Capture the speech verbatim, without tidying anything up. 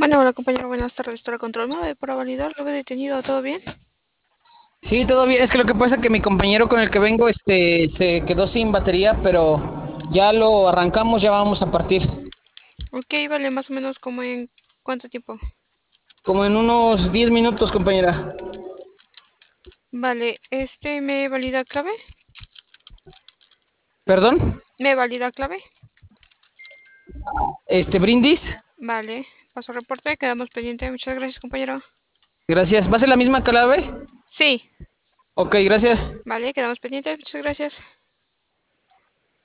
Bueno, hola compañero, buenas tardes. Para control nueve, para validar, lo he detenido, ¿todo bien? Sí, todo bien. Es que lo que pasa es que mi compañero con el que vengo, este, se quedó sin batería, pero ya lo arrancamos, ya vamos a partir. Ok, vale, más o menos como en cuánto tiempo. Como en unos diez minutos, compañera. Vale, este me valida clave. ¿Perdón? ¿Me valida clave? Este, brindis. Vale, paso reporte, quedamos pendientes. Muchas gracias, compañero. Gracias. ¿Va a ser la misma clave? Sí, Ok, gracias. vale, quedamos pendientes. Muchas gracias.